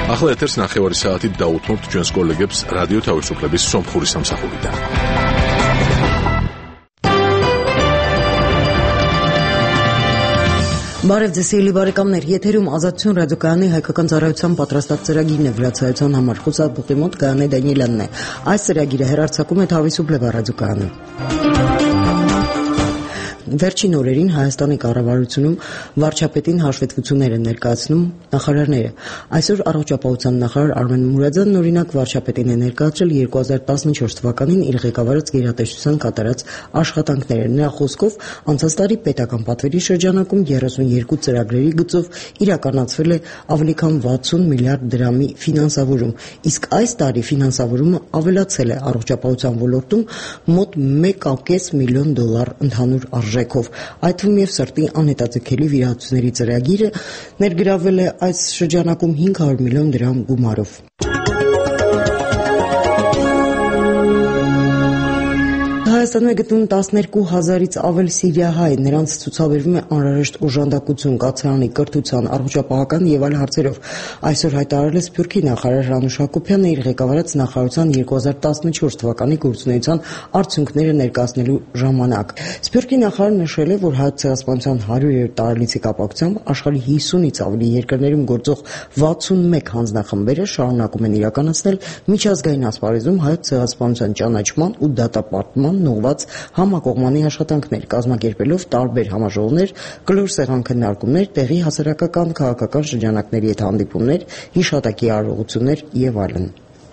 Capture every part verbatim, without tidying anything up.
ახლა ეთერს ნახევარი საათით დაუთმობთ ჩვენს კოლეგებს რადიო თავისუფლების სომხური სამსახურიდან. Բարև ձեզ սիրելի բարեկամներ, եթերում Ազատություն ռադիոկայանի հայկական ծառայության պատրաստած ծրագիրն է, վրացայության համար խոսափողի մոտ Գայանե Դանիելյանն է։ Այս ծրագիրը հեռարձակում է Თავისუფლება ռադիոկայանը։ Վերջին օրերին Հայաստանի կառավարությունում վարչապետին հաշվետվություններ են ներկայացնում նախարարները։ Այսօր առողջապահության նախարար Արմեն Մուրադյանն օրինակ վարչապետին է ներկայացրել երկու հազար տասնչորս թվականին իր ղեկավարած գերատեսչության կատարած աշխատանքները։ Նրա խոսքով անցած տարի պետական պատվերի շրջանակում երեսունյոթ ծրագրերի գծով իրականացվել է ավելի քան վաթսուն միլիարդ դրամի ֆինանսավորում, իսկ այս տարի ֆինանսավորումը ավելացել է առողջապահության ոլորտում մոտ մեկ կόμma պենս միլիոն դոլար ընդհանուր արժեքով։ Այդ թվում և սրտի անհետաձգելի վիրահատությունների ծրագիրը ներգրավել է այս շրջանակում հինգ հարյուր միլիոն դրամ գումարով։ Հայաստանում է գտնվում տասներկու հազարից ավել սիրիահայ, նրանց ցուցաբերվում է անհրաժեշտ օժանդակություն կացարանի, կրթության, առողջապահական և այլ հարցերով։ Այսօր հայտարարել է Սփյուռքի նախարար Անուշ Հակոբյանը իր ղեկավարած նախարարության երկու հազար տասնչորս թվականի գործունեության արդյունքները ներկայացնելու ժամանակ։ Սփյուռքի նախարարը նշել է, որ Հայոց ցեղասպանության հարյուրերորդ տարելիցի կապակցությամբ աշխարհի հիսունից ավելի երկրներում գործող վաթսունմեկ հանձնախմբերը շարունակում են իրականացնել միջազգային ասպարեզում Հայոց ցեղասպանության ճանաչման ու դատապարտման ուղղված համակողմանի աշխատանքներ, կազմակերպելով տարբեր համաժողովներ, կլոր սեղան քննարկումներ, տեղի հասարակական, քաղաքական շրջանակների հետ հանդիպումներ, հիշատակի արարողություններ և այլն։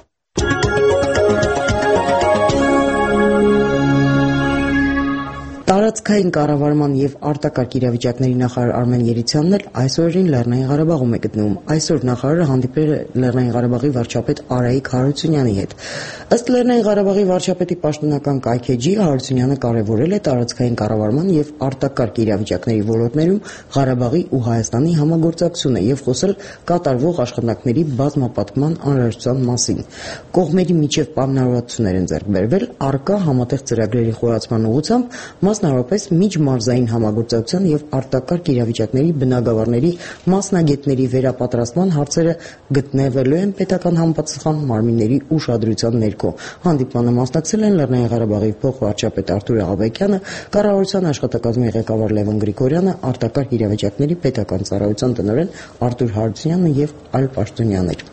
Տարածքային կառավարման և արտակարգ իրավիճակների նախարար Արմեն Երիցյանն էլ այս օրերին Լեռնային Ղարաբաղում է գտնվում։ Այսօր նախարարը հանդիպել է Լեռնային Ղարաբաղի վարչապետ Արայիկ Հարությունյանի հետ։ Ըստ Լեռնային Ղարաբաղի վարչապետի պաշտոնական կայքէջի Հարությունյանը կարևորել է տարածքային կառավարման և արտակարգ իրավիճակների ոլորտներում Ղարաբաղի ու Հայաստանի համագործակցությունը և խոսել կատարվող աշխատանքների բազմապատկման անհրաժեշտության մասին։ Կողմերի միջև պայմանավորվածություններ են ձեռք բերվել առկա համատեղ ծրագրերի խորացման ուղղությամբ, մասնավորապես միջմարզային համագործակցության և արտակարգ իրավիճակների բնագավառների մասնագետների վերապատրաստման հարցերը գտնվելու են պետական համապատասխան մարմինների ուշադրության ներքո։ Հանդիպմանը մասնակցել են Լեռնային Ղարաբաղի փոխվարչապետ Արտուր Աղաբեկյանը, կառավարության աշխատակազմի ղեկավար Լևոն Գրիգորյանը, արտակարգ իրավիճակների պետական ծառայության տնօրեն Արտուր Հարությունյանը և այլ պաշտոնյաներ։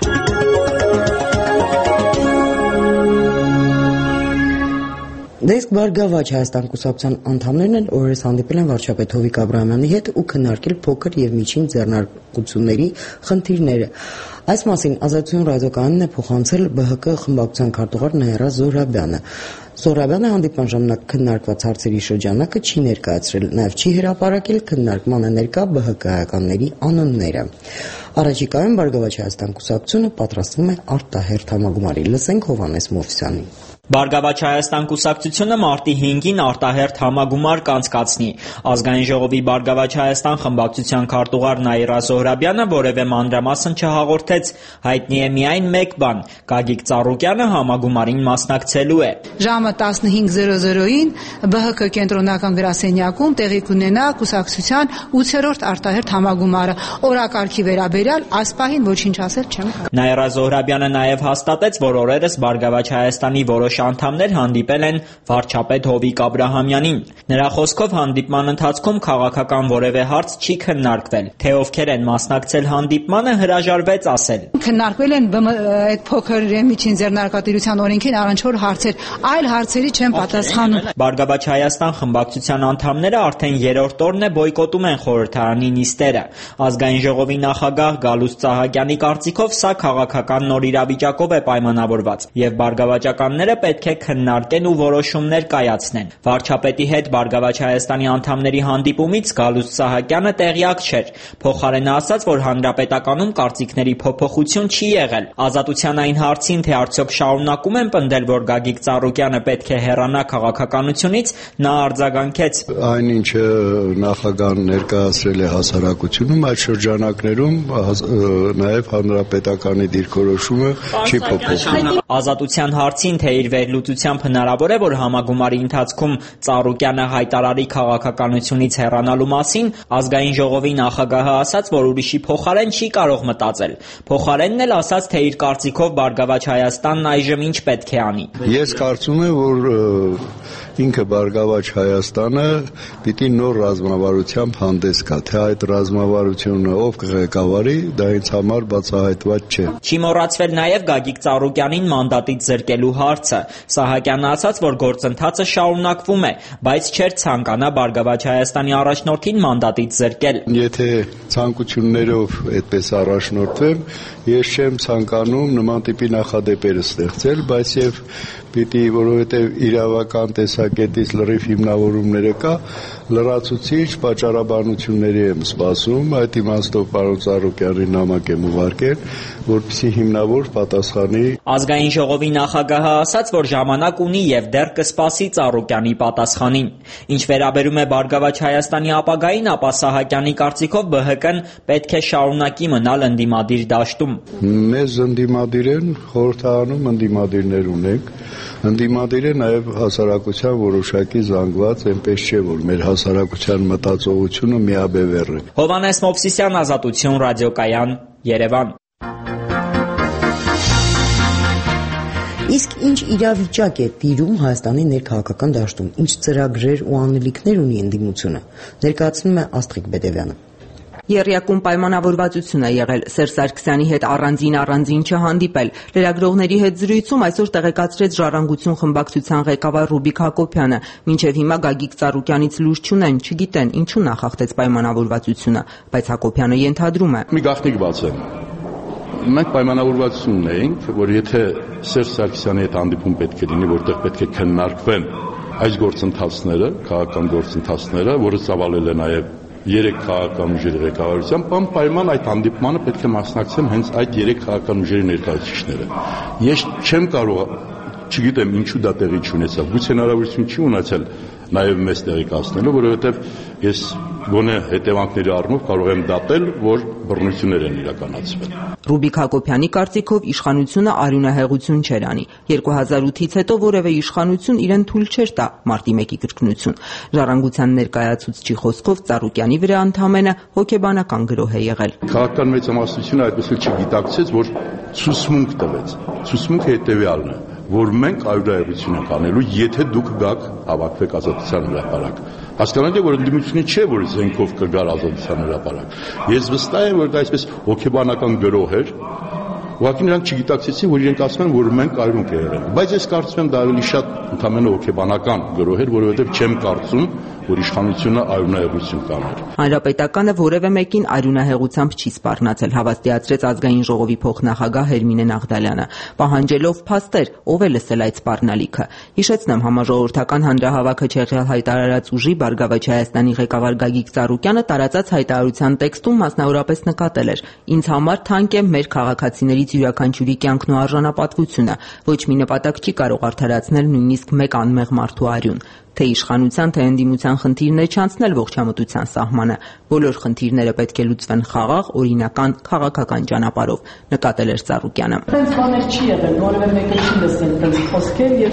Դեսկ Բարգավաճ Հայաստան կուսակցության անդամներն էլ օրերս հանդիպել են վարչապետ Հովիկ Աբրահամյանի հետ ու քննարկել փոքր և միջին ձեռնարկությունների խնդիրները։ Այս մասին Ազատություն ռադիոկայանին է փոխանցել B H K խմբակցության քարտուղար Նաիրա Զոհրաբյանը։ Զոհրաբյանը հանդիպման ժամանակ քննարկված հարցերի շրջանակը չի ներկայացրել, նաև չի հրապարակել քննարկմանը ներկա B H K-ականների անունները։ Առաջիկայում Բարգավաճ Հայաստան կուսակցությունը պատրաստվում է արտահերթ համագումարի։ Լսենք Հովհաննես Մովսյանին։ Բարգավաճ Հայաստան կուսակցությունը մարտի հինգին արտահերթ համագումար կանցկացնի։ Ազգային ժողովի Բարգավաճ Հայաստան խմբակցության քարտուղար Նաիրա Զոհրաբյանը որևէ մանրամասն չհաղորդեց, հայտնի է միայն մեկ բան՝ Գագիկ Ծառուկյանը համագումարին մասնակցելու է։ Ժամը տասնհինգ ին B H K կենտրոնական գրասենյակում տեղի կունենա կուսակցության ութերորդ արտահերթ համագումարը։ Օրակարգի վերաբերյալ այս պահին ոչինչ ասել չեմ կարող։ Նաիրա Զոհրաբյանը նաև հաստատեց, որ օրերս Բարգավաճ Հայաստանի որոշ անդամներ հանդիպել են վարչապետ Հովիկ Աբրահամյանին։ Նրա խոսքով հանդիպման ընթացքում քաղաքական որևէ հարց չի քննարկվել։ Թե ովքեր են մասնակցել հանդիպմանը, հրաժարվեց ասել։ Քննարկվել են այդ փոքր միջին ձեռնարկատիրության օրենքին առնչվող հարցեր, այլ հարցերի չեն պատասխանում։ Բարգավաճ Հայաստան խմբակցության անդամները արդեն երրորդ օրն է բոյկոտում են խորհրդարանի նիստերը։ Ազգային ժողովի նախագահ Գալուստ Սահակյանի կարծիքով սա քաղաքական նոր իրավիճակով է պայմանավորված և բարգավաճականները պետք է քննարկեն ու որոշումներ կայացնեն։ Վարչապետի հետ Բարգավաճ Հայաստանի անդամների հանդիպումից Գալուստ Սահակյանը տեղյակ չէր։ Փոխարենը ասաց, որ հանրապետականում կարծիքների փոփոխություն չի եղել։ Ազատության այն հարցին, թե արդյոք շարունակում են պնդել, որ Գագիկ Ծառուկյանը պետք է հեռանա քաղաքականությունից, նա արձագանքեց. Այնինչը նախագահան ներկայացրել է հասարակությունում, այդ շրջանակներում նաև հանրապետականի դիրքորոշումը չի փոփոխվում։ Ազատության հարցին, թե իր իր վերլուծությամբ հնարավոր է, որ համագումարի ընթացքում Ծառուկյանը հայտարարի քաղաքականությունից հեռանալու մասին, ազգային ժողովի նախագահը ասաց, որ ուրիշի փոխարեն չի կարող մտածել։ Փոխարենն էլ ասաց, թե իր կարծիքով Բարգավաճ Հայաստանն այժմ ինչ պետք է անի։ Ես կարծում եմ, որ ինքը Բարգավաճ Հայաստանը պիտի նոր ռազմավարությամբ հանդես գա, թե այդ ռազմավարությունը ով կղեկավարի, դա ինձ համար բացահայտված չէ։ Չի մոռացվել նաև Գագիկ Ծառուկյանին մանդատից զրկելու հարցը։ Սահակյանը ասաց, որ գործընթացը շարունակվում է, բայց չէր ցանկանա Բարգավաճ Հայաստանի առաջնորդին մանդատից զրկել։ Եթե ցանկություններով այդպես առաջնորդվեմ, ես չեմ ցանկանում նման տիպի նախադեպեր ստեղծել, բայց եւ պիտի, որովհետեւ իրավական տեսակետից լրիվ հիմնավորումները կա, լրացուցիչ պատճառաբանությունների եմ սպասում, այդ իմաստով պարոն Ծառուկյանին նամակ եմ ուղարկել, որպեսզի հիմնավոր պատասխանի։ Ազգային ժողովի նախագահը ասաց, որ ժամանակ ունի եւ դեռ կսպասի Ծառուկյանի պատասխանին։ Ինչ վերաբերում է Բարգավաճ Հայաստանի ապագային, ապա Սահակյանի կարծիքով Բ Հ Կ-ն պետք է շարունակի մնալ ընդդիմադիր դաշտում։ Մեզ ընդդիմադիր են, խորհրդարանում ընդդիմադիրներ ունենք, ընդդիմադիր է նաև հասարակության որոշակի զանգված, այնպես չէ, որ մեր հասարակության մտածողությունը միաբևեռ է։ Հովհաննես Մովսիսյան, Ազատություն, Ռադիոկայան, Երևան։ Իսկ ինչ իրավիճակ է տիրում Հայաստանի ներքաղաքական դաշտում, ինչ ծրագրեր ու անելիքներ ունի ընդդիմությունը, ներկայացնում է Աստղիկ Բեդևյանը։ Եռյակում պայմանավորվածություն է եղել Սերժ Սարգսյանի հետ առանձին-առանձին չհանդիպել։ Լրագրողների հետ զրույցում այսօր տեղեկացրեց Ժառանգություն խմբակցության ղեկավար Ռուբիկ Հակոբյանը։ Մինչև հիմա Գագիկ Ծառուկյանից լույս չունեն, չգիտեն ինչու նախախտեց պայմանավորվածությունը, բայց Հակոբյանը ենթադրում է. Մի գաղտնիք բացեմ։ Մենք պայմանավորվածություն ունեինք, որ եթե Սերժ Սարգսյանի հետ հանդիպում պետք է լինի, որտեղ պետք է քննարկվեն այս գործընթացները, քաղաքական գործընթացները, որը ծավալել է նաև երեք քաղաքական ուժերի ղեկավարությամբ, անպայման այդ հանդիպմանը պետք է մասնակցեն հենց այդ երեք քաղաքական ուժերի ներկայացուցիչները։ Ես չեմ կարող, չգիտեմ ինչու դա տեղի չունեցավ, գուցե հնարավորություն չի ունեցել նաև մեզ տեղեկացնելու, որովհետև ես գոնե հետևանքների առումով կարող եմ դատել, որ բռնություններ են իրականացվել։ Ռուբիկ Հակոբյանի կարծիքով իշխանությունը արյունահեղություն չէր անի։ երկու հազար ութից հետո որևէ իշխանություն իրեն թույլ չէր տա մարտի մեկի կրկնություն։ Ժառանգության ներկայացուցչի խոսքով Ծառուկյանի վրա ընդամենը հոգեբանական գրոհ է եղել։ Քաղաքական մեծամասնությունը այդպես էլ չգիտակցեց, որ ցուցմունք տվեց։ Ցուցմունքը հետևյալն է, որ մենք արյունահեղություն ենք անելու, եթե դուք գաք հավաքվեք Ազատության հրապարակ։ Հասկանալի է, որ ընդդիմությունը չէ, որ զենքով կգար Ազատության հրապարակ։ Ես վստահ եմ, որ դա այսպես հոգեբանական գրոհ էր, ուղղակի նրանք չգիտակցեցին, որ իրենք ասում են, որ մենք արյուն ենք եղել։ Բայց ես կարծում եմ, դա ավելի շատ ընդամենը հոգեբանական գրոհ էր, որովհետև չեմ կարծում, որ իշխանությունը արյունահեղություն կաներ։ Հանրապետականը որևէ մեկին արյունահեղությամբ չի սպառնացել, հավաստիացրեց ազգային ժողովի փոխնախագահ Հերմինե Նաղդալյանը, պահանջելով փաստեր, ով է լսել այդ սպառնալիքը։ Հիշեցնեմ, համաժողովրդական հանրահավաքը չեղյալ հայտարարած ուժի Բարգավաճ Հայաստանի ղեկավար Գագիկ Ծառուկյանը տարածած հայտարարության տեքստում մասնավորապես նկատել էր. «Ինձ համար թանկ է մեր քաղաքացիներից յուրաքանչյուրի կյանքն ու արժանապատվությունը, ոչ մի նպատակ չի կարող արդարացնել նույնիսկ մեկ անմեղ մարդու արյուն։ Թե իշխանության, թե ընդդիմության խնդիրն է չանցնել ողջամտության սահմանը։ Բոլոր խնդիրները պետք է լուծվեն խաղաղ, օրինական, քաղաքական ճանապարհով», նկատել էր Ծառուկյանը։ Այդպես բաներ չի եղել, որևէ մեկը չի լսել այդպես խոսքեր եւ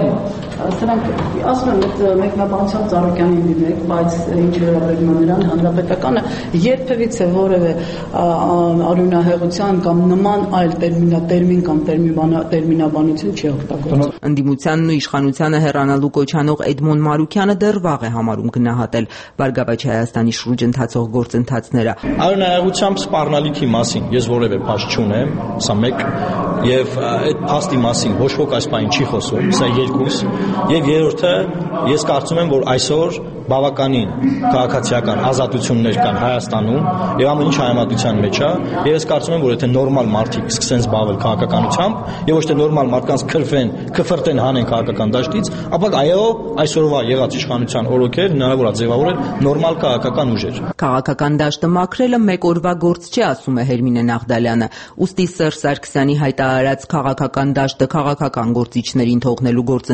սրանք ասում են, այդ մեկնաբանությամբ Ծառուկյանին դիմեք, բայց ինչ վերաբերում է նրան, հանրապետականը երբևիցե որևէ արյունահեղության կամ նման այլ տերմին կամ տերմինաբանություն չի օգտագործել։ Ընդդիմությանն ու իշխանությանը հեռանալու կոչանող Էդմոն Մարուկյանը դեռ վաղ է համարում գնահատել Բարգավաճ Հայաստանի շուրջ ընթացող գործընթացները։ Արյունահեղությամբ սպառնալիքի մասին ես որևէ փաստ չունեմ, սա մեկ, եւ այդ փաստի մասին ոչ ոք այս բանը չի խոսում, սա երկուս, եւ երրորդը ես կարծում եմ, որ այսօր բավականին քաղաքացիական ազատություններ կան Հայաստանում եւ ամեն ինչ հայամատության մեջ է, եւ ես կարծում եմ, որ եթե նորմալ մարդիկ սկսեն զբաղվել քաղաքականությամբ եւ ոչ թե նորմալ մարդկանց քրվեն, քֆրտեն հանեն քաղաքական դաշտից, ապա այո, այսօրվա եղած իշխանության օրոքեր հնարավոր է ձևավորել նորմալ քաղաքական ուժեր։ Քաղաքական դաշտը մաքրելը մեկ օրվա գործ չէ, ասում է Հերմինե Նաղդալյանը։ Ուստի Սերժ Սարգսյանի հայտարարած քաղաքական դաշտը քաղաքական գործիչներին թողնելու գործընթացը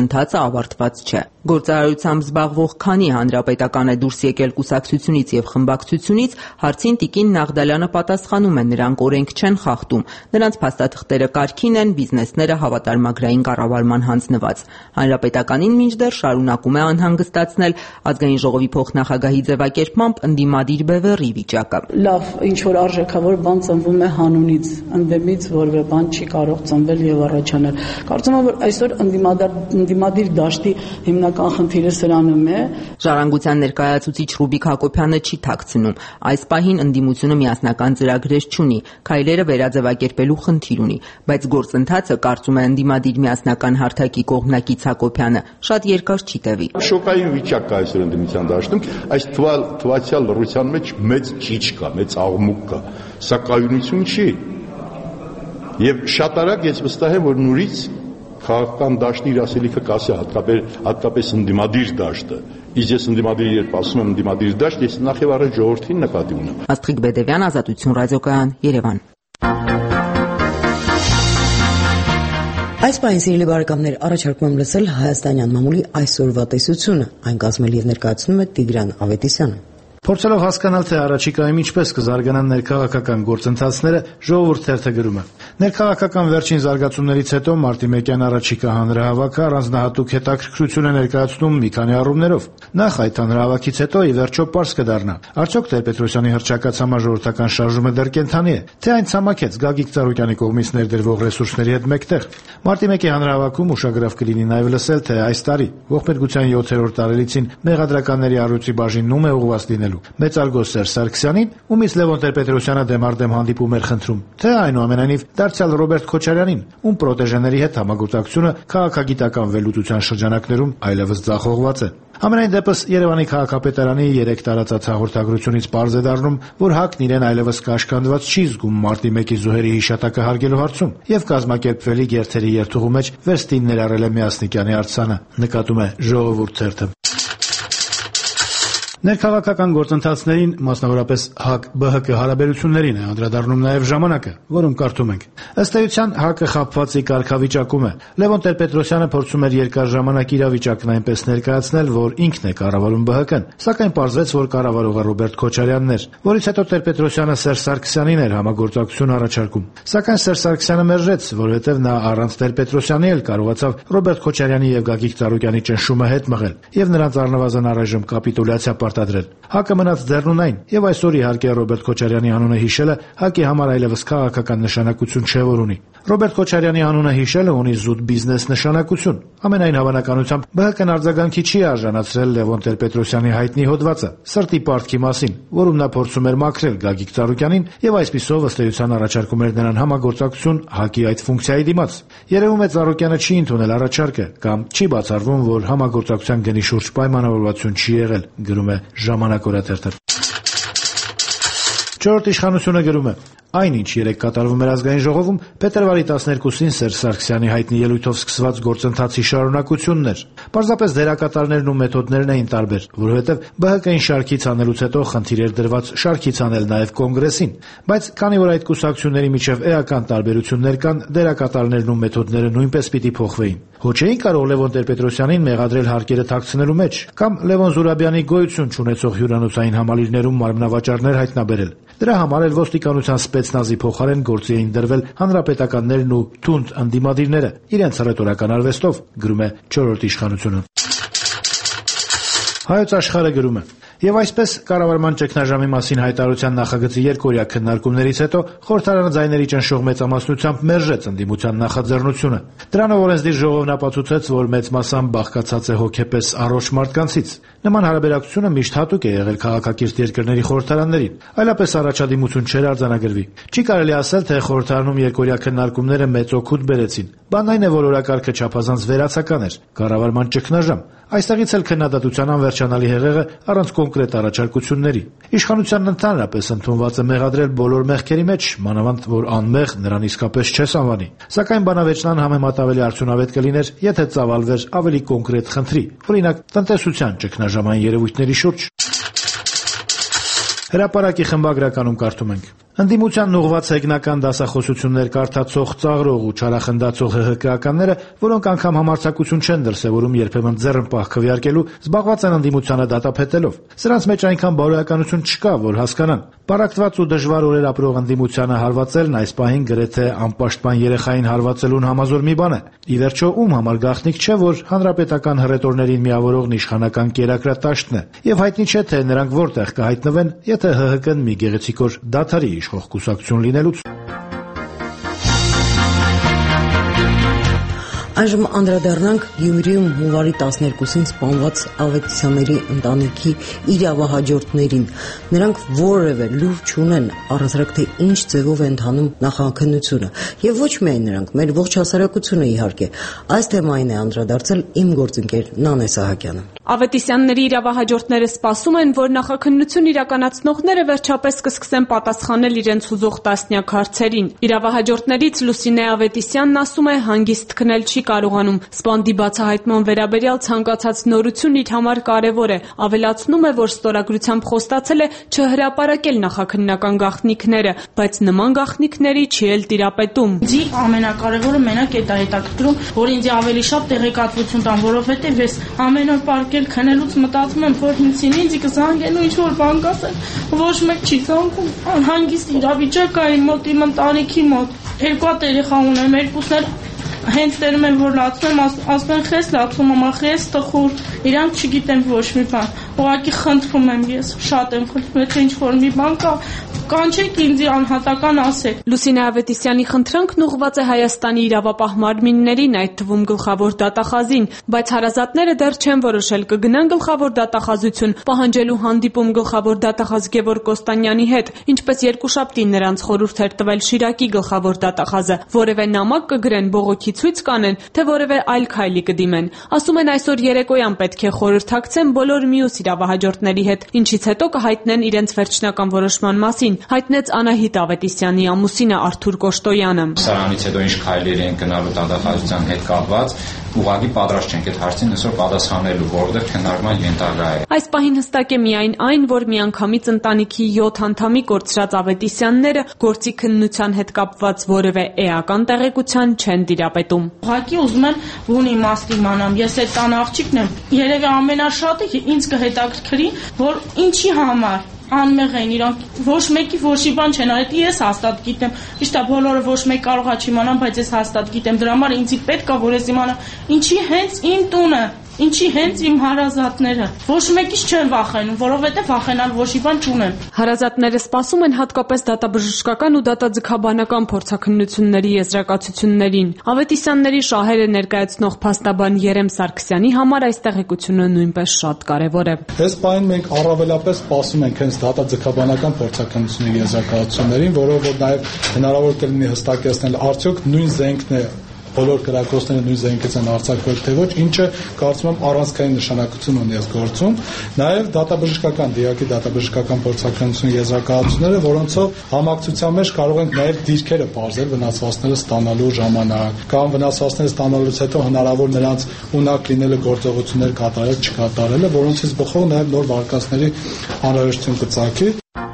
ավարտված չէ։ Գործարարությամբ զբաղվող քանի հանրապետական է դուրս եկել կուսակցությունից եւ խմբակցությունից, հարցին տիկին Նաղդալյանը պատասխանում է, նրանք օրենք չեն խախտում, նրանց փաստաթղթերը կարգին են, բիզնեսները հավատարմագրային կառավարման հանձնված։ Հանրապետականին մինչդեռ շարունակում է անհանգստացնել Ազգային ժողովի փոխնախագահի ձևակերպմամբ ընդդիմադիր բևեռի վիճակը։ Լավ, ինչ որ արժեքավոր բան ծնվում է հանունից, ընդդեմից որևէ բան չի կարող ծնվել եւ առաջանալ։ Կարծում եմ, որ այսօր ընդդիմադիր դաշտի հիմնական խնդիրը սրանում է։ Ժառանգության ներկայացուցիչ Ռուբիկ Հակոբյանը չի թաքցնում, այս պահին ընդդիմությունը միասնական ծրագրեր չունի, քայլերը վերաձևակերպելու խնդիր ունի, բայց գործընթացը, կարծում է ընդդիմադիր միասնական հարթակի կողմնակից Հակոբյանը, շատ երկար չի տևի։ Շոկային վիճակ կա այսօր ընդդիմության դաշտում, այս թվացial լռության մեջ մեծ ճիչ կա, մեծ աղմուկ կա, սա կայունություն չի։ Եվ շատ արագ ես վստահ եմ, որ նորից քաղաքական դաշտի իր ասելիքը կասի, հատկապես ընդդիմադիր դաշտը։ Իսկ ես ընդդիմադիր երբ ասում եմ ընդդիմադիր դաշտ, ես նախ եւ առաջ ժողովրդին նկատի ունեմ։ Աստղիկ Բեդևյան, Ազատություն ռադիոկայան, Երևան։ Այս պահին, սիրելի բարեկամներ, առաջարկում եմ լսել հայաստանյան մամուլի այսօրվա տեսությունը, այն կազմել եւ ներկայացնում է Տիգրան Ավետիսյանը։ Փորձելով հասկանալ, թե առաջիկայում ինչպես կզարգանան ներքաղաքական գործընթացները, Ժողովուրդ թերթը գրում է. Ներքաղաքական վերջին զարգացումներից հետո մարտի մեկյան առաջիկա հանրահավաքը առանձնահատուկ հետաքրքրություն է ներկայացնում մի քանի առումներով։ Նախ այդ հանրահավաքից հետո ի վերջո պարզ կդառնա, արդյոք Տեր-Պետրոսյանի հռչակած համաժողովրդական շարժումը դեռ կենդանի է, թե այն ցամաքեց Գագիկ Ծառուկյանի կողմից ներդրվող ռեսուրսների հետ մեկտեղ։ Մարտի մեկի հանրահավաքում ուշագրավ կլինի նաև լսել, թե այս տարի ողբերգության յոթերորդ տարելիցին մեղադրականների առյուծի բաժինն ում է ուղղված լինելու։ Մեծարգո Սերժ Սարգսյանին, ումից Լևոն Տեր-Պետրոսյանը դեմարդեմ հանդիպում էր խնդրում, թե այնուամենայնիվ դարձյալ Ռոբերտ Քոչարյանին, ում պրոտեժեների հետ համագործակցությունը քաղաքագիտական վերլուծության շրջանակներում այլևս ձախողված է։ Ամենայն դեպս Երևանի քաղաքապետարանի երեք տարածած հաղորդագրությունից պարզ է դառնում, որ ՀԱԿ-ն իրեն այլևս կաշկանդված չի զգում մարտի մեկի զոհերի հիշատակը հարգելու հարցում եւ կազմակերպվելի գերթերի երթուղու մեջ վերստին ներառել է Միասնիկյանի արձանը, նկատում է Ժողովուրդ թերթը։ Ներքաղաքական գործընթացներին, մասնավորապես ՀԱԿ-ԲՀԿ հարաբերություններին է անդրադառնում նաև ժամանակը, որում կարդում ենք. Ըստ էության ՀԱԿ-ը խաբված ի կարգավիճակում է։ Լևոն Տեր-Պետրոսյանը փորձում էր երկար ժամանակ իրավիճակն այնպես ներկայացնել, որ ինքն է կառավարում ԲՀԿ-ն, սակայն պարզվեց, որ կառավարողը Ռոբերտ Քոչարյանն էր, որից հետո Տեր-Պետրոսյանը Սերժ Սարգսյանին էր համագործակցություն առաջարկում։ Սակայն Սերժ Սարգսյանը մերժեց, որովհետև նա առանց Տեր-Պետրոսյանի էլ կարողացավ Ռոբերտ Քոչարյանի եւ Գագիկ Ծառուկյանի ճնշումը հետ մղել եւ նրանց առնվազն առայժմ կապիտուլյացիա պարտադրել։ ՀԱԿ-ը մնաց ձեռնունայն եւ այսօր իհարկե Ռոբերտ Քոչարյանի անունը հիշելը ՀԱԿ-ի համար այլևս քաղաքական նշանակություն չէ, որ ունի։ Ռոբերտ Քոչարյանի անունը հիշելը ունի զուտ բիզնես նշանակություն։ Ամենայն հավանականությամբ ԲՀԿ-ն արձագանքի չի արժանացրել Լևոն Տեր-Պետրոսյանի հայտնի հոդվածը սրտի պարտքի մասին, որում նա փորձում էր մաքրել Գագիկ Ծառուկյանին եւ այսպիսով ըստ էության առաջարկում էր նրան համագործակցություն ՀԱԿ-ի այդ ֆունկցիայի դիմաց։ Երևում է Ծառուկյանը չի ընդունել առաջարկը կամ չի բացառվում, որ համագործակցության գնի շուրջ պայմանավորվածություն չի եղել, գրում է Ժամանակ օրաթերթը։ Չորրորդ իշխանությունը գրում է. Այնինչ երեկ կատարվում էր ազգային ժողովում, փետրվարի տասներկուսին Սերժ Սարգսյանի հայտնի ելույթով սկսված գործընթացի շարունակությունն էր։ Պարզապես դերակատարներն ու մեթոդներն էին տարբեր, որովհետև ԲՀԿ-ին շարքից անելուց հետո խնդիր էր դրված շարքից անել նաև կոնգրեսին, բայց քանի որ այդ կուսակցությունների միջև էական տարբերություններ կան, դերակատարներն ու մեթոդները նույնպես պիտի փոխվեին։ Հո չէին կարող Լևոն Տեր-Պետրոսյանին մեղադրել հարկերը թաքցնելու մեջ, կամ Լևոն Զուրաբյանի գոյություն չունեցող հյուրանոցային համալիրներում մարմնավաճառներ հայտնաբերել։ Դրա համար էլ ոստիկանության սպեցնազի փոխարեն գործի էին դրվել հանրապետականներն ու թունդ ընդդիմադիրները իրենց հռետորական արվեստով, գրում է չորրորդ իշխանությունը։ Հայոց աշխարհը գրում է. Եվ այսպես կառավարման ճգնաժամի մասին հայտարարության նախագծի երկօրյա քննարկումներից հետո խորհրդարանը ձայների ճնշող մեծամասնությամբ մերժեց ընդդիմության նախաձեռնությունը։ Դրանով օրենսդիր ժողովն ապացուցեց, որ մեծ մասամբ բաղկացած է հոգեպես առողջ մարդկանցից։ Նման հարաբերակցությունը միշտ հատուկ է եղել քաղաքակիրթ երկրների խորհրդարաններին, այլապես առաջադիմություն չէր արձանագրվի։ Չի կարելի ասել, թե խորհրդարանում երկօրյա քննարկումները մեծ օգուտ բերեցին։ Բանն այն է, որ օրակարգը չափազանց վերացական էր, կառավարման ճգնաժամ։ Այստեղից էլ քննադատության անվերջանալի հեղեղը առանց կոնկրետ առաջարկությունների։ Իշխանությանն ընդհանրապես ընդունված է մեղադրել բոլոր մեղքերի մեջ, մանավանդ որ անմեղ նրան իսկապես չես անվանի։ Սակայն բանավեճնան համեմատ ավելի արդյունավետ կլիներ, եթե ծավալվեր ավելի կոնկրետ խնդրի, օրինակ տնտեսության ճգնաժամային երևույթների շուրջ։ Հրապարակի խմբագրականում կարդում ենք. Ընդդիմության ուղղված հեգնական դասախոսություններ կարդացող, ծաղրող ու չարախնդացող ՀՀԿ-ականները, որոնք անգամ համարձակություն չեն դրսևորում երբեմն ձեռնպահ քվեարկելու, զբաղված են ընդդիմությանը դատապետելով։ Սրանց մեջ այնքան բարոյականություն չկա, որ հասկանան։ Պարակտված ու դժվար օրեր ապրող ընդդիմությանը հարվածելն այս պահին գրեթե անպաշտպան երեխային հարվածելուն համազոր մի բան է։ Ի վերջո, ում համար գաղտնիք չէ, որ հանրապետական հռետորներին միավորողն իշխանական կերակրատաշտն է, եւ հայտնի չէ, թե նրանք որտեղ կհայտնվեն, եթե ՀՀԿ-ն մի գեղեցիկ օր դադարի իշխող կուսակցություն լինելուց։ Այժմ անդրադառնանք Գյումրիում հունվարի տասներկուսին սպանված Ավետիսյանների ընտանիքի իրավահաջորդներին։ Նրանք որևէ լուր չունեն առասարակ թե ինչ ձևով է ընթանում նախաքննությունը, եւ ոչ միայն նրանք, մեր ողջ հասարակությունը իհարկե։ Այս թեմային է անդրադարձել իմ գործընկեր Նանե Սահակյանը։ Ավետիսյանների իրավահաջորդները սպասում են, որ նախաքննություն իրականացնողները վերջապես կսկսեն պատասխանել իրենց հուզող տասնյակ հարցերին։ Իրավահաջորդներից Լուսինե Ավետիսյանն ասում է, հանգիստ քնել չի կարողանում։ Սպանդի բացահայտման վերաբերյալ ցանկացած նորություն իր համար կարևոր է։ Ավելացնում է, որ ստորագրությամբ խոստացել է չհրապարակել նախաքննական գաղտնիքները, բայց նման գաղտնիքների չի էլ տիրապետում։ Ինձ ամենակարևորը մենակ է դա հետաքրքրում, որ ինձ ավելի շատ տեղեկատվություն տան, որովհետև ես ամեն օր պարկել քնելուց մտածում եմ, որ ինձին ինձ կզանգեն ու ինչ-որ բան կասեն, ոչ մեկ չի զանգում։ Անհանգիստ իրավիճակ է իմ մոտ, իմ ընտանիքի մոտ։ Երկու հատ երեխա ունեմ, երկուսն էլ հենց տերում եմ, որ լացում եմ, ասում են խես լացում, ամա խես տխուր, իրանք չգիտեմ ոչ մի բան, ուղղակի խնդրում եմ ես, շատ եմ խնդրում, եթե ինչ-որ մի բան կա, կանչեք ինձ անհատական ասեք։ Լուսինե Ավետիսյանի խնդրանքն ուղղված է Հայաստանի իրավապահ մարմիններին, այդ թվում գլխավոր դատախազին, բայց հարազատները դեռ չեն որոշել կգնան գլխավոր դատախազություն, պահանջելու հանդիպում գլխավոր դատախազ Գևորգ Կոստանյանի հետ, ինչպես երկուշաբթի նրանց խորհուրդ էր տվել Շիրակի գլխավոր դատախազը, որևէ նամակ կգրեն, բողոքի ցույց կանեն, թե որևէ այլ քայլի կդիմեն։ Ասում են այսօր երեկոյան պետք է խորհրդակցեն բոլոր մյուս իրավահաջորդների հետ, ինչից հետո կհայտնեն իրենց վերջնական որոշման մասին, հայտնեց Անահիտ Ավետիսյանի ամուսինը Արթուր Կոշտոյանը։ Սրանից հետո ինչ քայլեր են գնալու դատախազության հետ կապված, ուղղակի պատրաստ չենք այդ հարցին այսօր պատասխանելու, որովհետև քննարկման ենթակա է։ Այս պահին հստակ է միայն այն, որ միանգամից ընտանիքի յոթ անդամի կորցրած Ավետիսյանները գործի քննության հետ կապված որևէ էական տեղեկության չեն տիրապետում։ Ուղղակի ուզում եմ բուն իմաստ իմանամ, ես այդ տան աղջիկն եմ, երևի ամենաշատը ինձ կհետաքրքրի, որ ինչի համար անմեղ են իրանք, ոչ մեկի ոչ մի բան չեն արել, ես հաստատ գիտեմ, ճիշտ է բոլորը ոչ մեկ կարող է չիմանան, բայց ես հաստատ գիտեմ, դրա համար ինձ պետք է որ ես իմանամ, ինչի հենց իմ տունը, ինչի հենց իմ հարազատները, ոչ մեկից չեն վախենում, որովհետև վախենալ ոչ մի բան չունեմ։ Հարազատները սպասում են հատկապես դատաբժշկական ու դատաձգաբանական փորձաքննությունների եզրակացություններին։ Ավետիսյանների շահերը ներկայացնող փաստաբան Երեմ Սարգսյանի համար այս տեղեկությունը նույնպես շատ կարևոր է։ Այս պահին մենք առավելապես սպասում ենք հենց դատաձգաբանական փորձաքննությունների եզրակացություններին, որով որ նաև հնարավոր կլինի հստակեցնել արդյոք նույն զենքն է բոլոր կրակոցները նույն զենքից են արձակվել թե ոչ, ինչը կարծում եմ առանցքային նշանակություն ունի այս գործում։ Նաև դատաբժշկական, դիակի դատաբժշկական փորձաքննություն եզրակացությունները, որոնցով համակցության մեջ կարող ենք նաև դիրքերը բարձել վնասվածքները ստանալու ժամանակ, կամ վնասվածքները ստանալուց հետո հնարավոր նրանց ունակ լինելը գործողություններ կատարել, չկատարելը, որոնցից բխող նաև նոր վարկածների անհրաժեշտություն կծագի։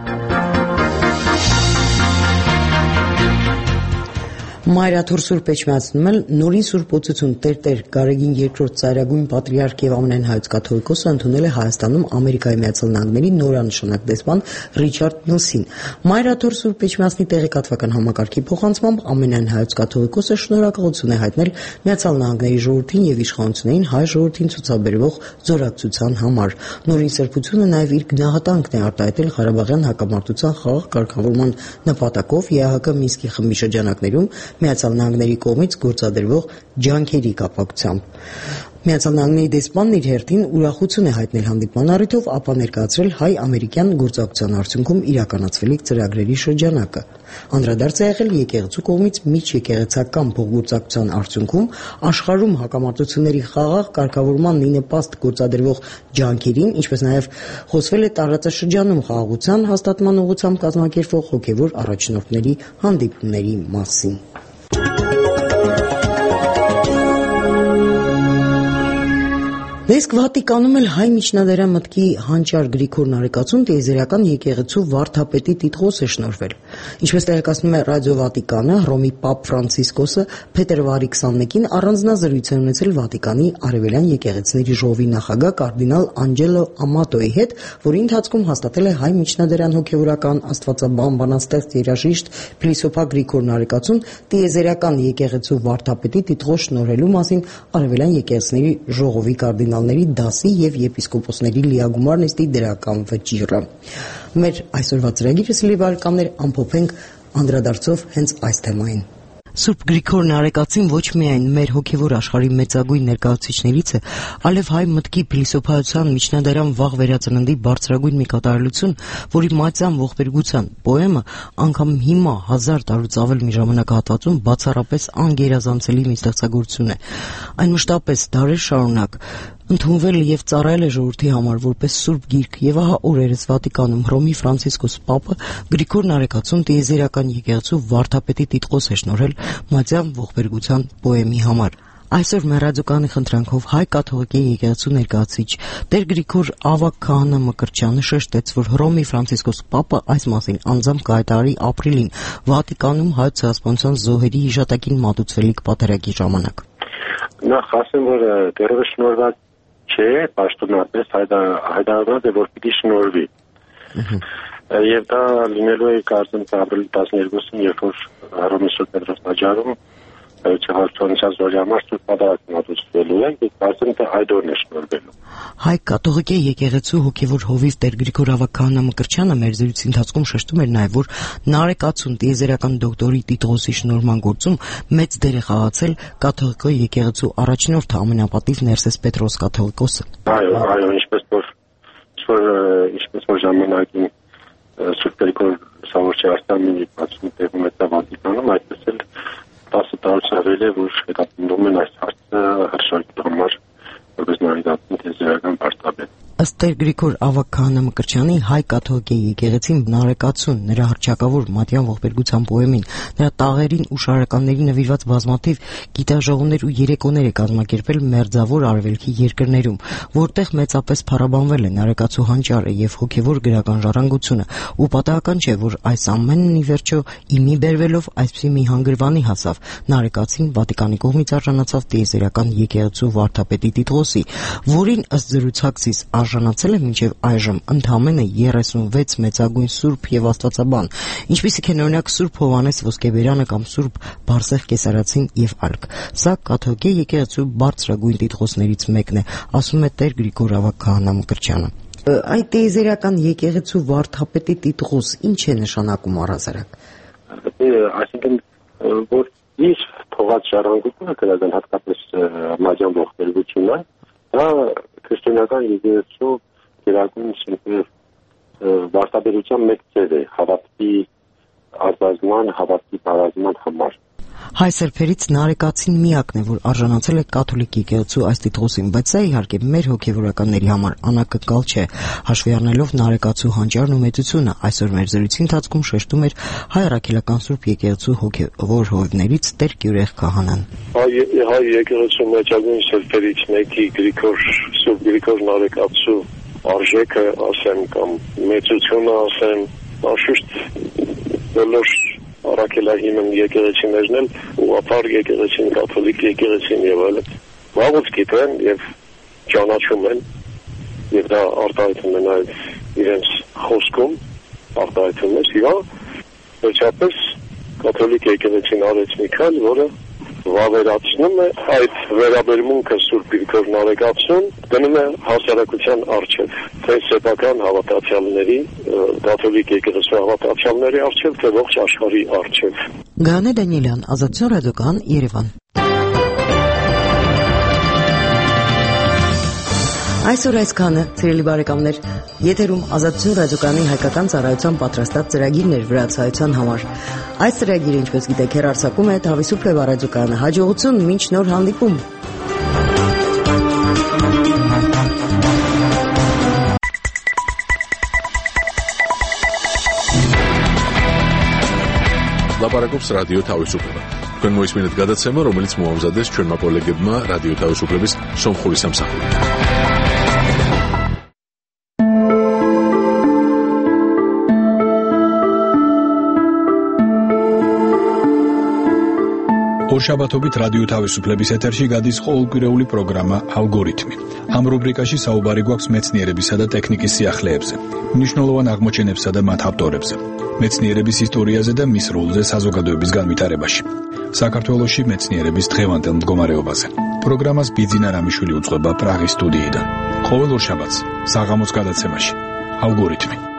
Մայրաթուր Սուրբ Էջմիածնում էլ նորին Սուրբ Օծություն Տեր-Տեր Գարեգին երկրորդ ծայրագույն պատրիարք եւ ամենայն հայոց կաթողիկոսը ընդունել է Հայաստանում Ամերիկայի Միացյալ Նահանգների նորանշանակ դեսպան Ռիչարդ Նոսին։ Մայրաթուր Սուրբ Էջմիածնի տեղեկատվական համակարգի փոխանցմամբ ամենայն հայոց կաթողիկոսը շնորհակալություն է հայտնել Միացյալ Նահանգների ժողովրդին եւ իշխանություններին հայ ժողովրդին ցուցաբերվող զորակցության համար։ Նորին սրբությունը նաեւ իր գնահատանքն է արտահայտել Ղարաբաղյան հակամարտության խաղաղ կարգավորման նպատակով ԵԱՀԿ Մինսկի խմբի շրջանակներում Միացյալ Նահանգների կողմից գործադրվող ջանքերի կապակցությամբ։ Միացյալ Նահանգների դեսպանն իր հերթին ուրախություն է հայտնել հանդիպման առիթով, ապա ներկայացրել հայ-ամերիկյան գործակցության արդյունքում իրականացվելիք ծրագրերի շրջանակը։ Անդրադարձ է եղել եկեղեցու կողմից միջեկեղեցական փոխգործակցության արդյունքում աշխարհում հակամարտությունների խաղաղ կարգավորման ի նպաստ գործադրվող ջանքերին, ինչպես նաև խոսվել է տարածաշրջանում խաղաղության հաստատման ուղղությամբ կազմակերպվող հոգևոր առաջնորդների հանդիպումների մասին։ Դեսկ Վատիկանում էլ հայ միջնադարյան մտքի հանճար Գրիգոր Նարեկացուն տիեզերական եկեղեցու վարդապետի տիտղոս է շնորհվել։ Ինչպես տեղեկացնում է Ռադիո Վատիկանը, Հռոմի Պապ Ֆրանցիսկոսը փետրվարի քսանմեկին առանձնազրույց է ունեցել Վատիկանի Արևելյան եկեղեցիների ժողովի նախագահ կարդինալ Անջելո Ամատոյի հետ, որի ընթացքում հաստատել է հայ միջնադարյան հոգևորական աստվածաբան բանաստեղծ երաժիշտ փիլիսոփա Գրիգոր Նարեկացուն տիեզերական եկեղեցու վարդապետի տիտղոս շնորհելու մասին Արևելյան եկեղեցիների ժողովի կարդինալների դասի եւ եպիսկոպոսների լիագումար նիստի դրական վճիռը։ Մեր այսօրվա ծրագիրը սիրելի բարեկամներ ամփոփենք անդրադարձով հենց այս թեմային։ Սուրբ Գրիգոր Նարեկացին ոչ միայն մեր հոգևոր աշխարհի մեծագույն ներկայացուցիչներից է, այլև հայ մտքի փիլիսոփայության միջնադարյան վաղ վերածննդի բարձրագույն մի կատարելություն, որի մատյան ողբերգության պոեմը անգամ հիմա հազար տարուց ավել մի ժամանակահատվածում բացառապես անգերազանցելի մի ստեղծագործություն է։ Այն մշտապես դարեր շարունակ ընդունվել եւ ծառայել է ժողովրդի համար որպես սուրբ գիրք, եւ ահա օրերս Վատիկանում Հռոմի Ֆրանցիսկոս Պապը Գրիգոր Նարեկացուն տիեզերական եկեղեցու վարդապետի տիտղոս է շնորհել մատյան ողբերգության պոեմի համար։ Այսօր մեր ռադիոկայանի խնդրանքով հայ կաթողիկե եկեղեցու ներկայացուցիչ Տեր Գրիգոր Ավագ քահանա Մկրտչյանը շեշտեց, որ Հռոմի Ֆրանցիսկոս Պապը այս մասին անձամբ կհայտարարի ապրիլին Վատիկանում հայոց ցեղասպանության զոհերի հիշատակին մատուցվելիք պատարագի ժամանակ։ Նախ ասեմ, որ դեռևս շնորհված չէ, պաշտոնապես հայտարարված է, որ պիտի շնորհվի։ Եվ դա լինելու է կարծեմ ապրիլի տասներկուսին, երբ որ Հռոմի Սուրբ Պետրոս տաճարում ցեղասպանության զոհերի համար սուրբ պատարագ մատուցվելու է, եւ կարծեմ թե այդ օրն է շնորհվելու։ Հայ կաթողիկե եկեղեցու հոգևոր հովիվ Տեր Գրիգոր Ավագ քահանա Մկրտչյանը մեր զրույցի ընթացքում շեշտում էր նաեւ, որ Նարեկացուն տիեզերական դոկտորի տիտղոսի շնորհման գործում մեծ դեր է խաղացել կաթողիկե եկեղեցու առաջնորդը ամենապատիվ Ներսես Պետրոս կաթողիկոսը։ Այո, այո, ինչպես որ ինչպես որ ժամանակին Սուրբ Գրիգոր Սավորչի Արստամինի բացում տեղում է Վատիկանում, այդպես էլ տասը տարուց ավել է, որ հետապնդում են այս հարցը հրաշալի համար որպես Նարեկացուն տիեզերական վարդապետ։ Ըստ Տեր Գրիգոր Ավագ քահանա Մկրտչյանի հայ կաթողիկե եկեղեցին Նարեկացուն նրա հռչակավոր մատյան ողբերգության պոեմին, նրա տաղերին ու շարականներին նվիրված բազմաթիվ գիտաժողովներ ու երեկոներ է կազմակերպել մերձավոր արևելքի երկրներում, որտեղ մեծապես փառաբանվել է Նարեկացու հանճարը եւ հոգեվոր գրական ժառանգությունը, ու պատահական չէ, որ այս ամենն ի վերջո իմի բերվելով այսպիսի մի հանգրվանի հասավ Նարեկացին Վատիկանի կողմից արժանացավ տիեզերական եկեղեցու վարդապետի տիտղոսի, որին ըստ զրուցակցիս արժանացել է մինչև այժմ ընդամենը երեսունվեց մեծագույն սուրբ եւ աստվածաբան, ինչպիսիք են օրինակ Սուրբ Հովհաննես Ոսկեբերյանը կամ Սուրբ Բարսեղ Կեսարացին եւ այլք։ Սա կաթողիկե եկեղեցու բարձրագույն տիտղոսներից մեկն է, ասում է Տեր Գրիգոր Ավագ քահանա Մկրտչյանը։ Այդ տիեզերական եկեղեցու վարդապետի տիտղոս ինչ է նշանակում առհասարակ։ Այսինքն որ իր թողած ժառանգությունը գրական հատկապես մատյան ողբերգությունը, դա քրիստոնեական եկեղեցու գերագույն վարդապետության մեկ ձև է հավատքի արձազման, հավատքի տարածման համար։ Հայ սրբերից Նարեկացին միակն է, որ արժանացել է կաթոլիկ եկեղեցու այս տիտղոսին, բայց սա իհարկե մեր հոգևորականների համար անակնկալ չէ, հաշվի առնելով Նարեկացու հանճարն ու մեծությունը։ Այսօր մեր զրույցի ընթացքում շեշտում էր հայ առաքելական Սուրբ եկեղեցու հոգևոր հովիվներից Տեր Գյուրեղ քահանան։ Հայ եկեղեցու մեծագույն սրբերից մեկի Գրիգոր Սուրբ Գրիգոր Նարեկացու արժեքը ասեմ կամ մեծությունը ասեմ, անշուշտ բոլոր առաքելահիմն եկեղեցիներն են, ուղղափառ եկեղեցին, կաթոլիկ եկեղեցին եւ այլն վաղուց գիտեն եւ ճանաչում են, եւ դա արտահայտում են այդ իրենց խոսքում, արտահայտում են, եւ վերջապես կաթոլիկ եկեղեցին արեց մի քայլ, որը վավերացնում է այդ վերաբերմունքը Սուրբ Գրիգոր Նարեկացուն, դնում է հասարակության առջև, թե սեփական հավատացյալների, կաթոլիկ եկեղեցու հավատացյալների առջև, թե ողջ աշխարհի առջև։ Գանե Դանիելյան, Ազատություն ռադիոկայան, Երևան։ Այսօր այսքանը, սիրելի բարեկամներ, եթերում Ազատություն ռադիոկայանի հայկական ծառայության պատրաստած ծրագիրն էր վրացայության համար։ Այս ծրագիրը, ինչպես գիտեք, հեռարձակում է Թավիսուփ Լեվա ռադիոկայանը։ Հաջողություն, մինչ նոր հանդիպում։ Լապարակոպս ռադիո Թավիսուփը։ Քան մոյս մինուտ գադացեմը, რომელიც մոհամզադես չորմապոլեգդմա ռադիո Թավիսուփլების Սոմխորիսամ սախորի։ ორშაბათობით რადიო თავისუფლების ეთერში გადის ყოველკვირეული პროგრამა ალგორითმი. ამ რუბრიკაში საუბარი გვაქვს მეცნიერებისა და ტექნიკის სიახლეებზე, მნიშვნელოვან აღმოჩენებსა და მათ ავტორებზე, მეცნიერების ისტორიაზე და მის როლზე საზოგადოების განვითარებაში. საქართველოში მეცნიერების დღევანდელ მდგომარეობაზე. პროგრამას ბიძინა რამიშვილი უძღვება პრაღის სტუდიიდან. ყოველ ორშაბათს საღამოს გადაცემაში ალგორითმი.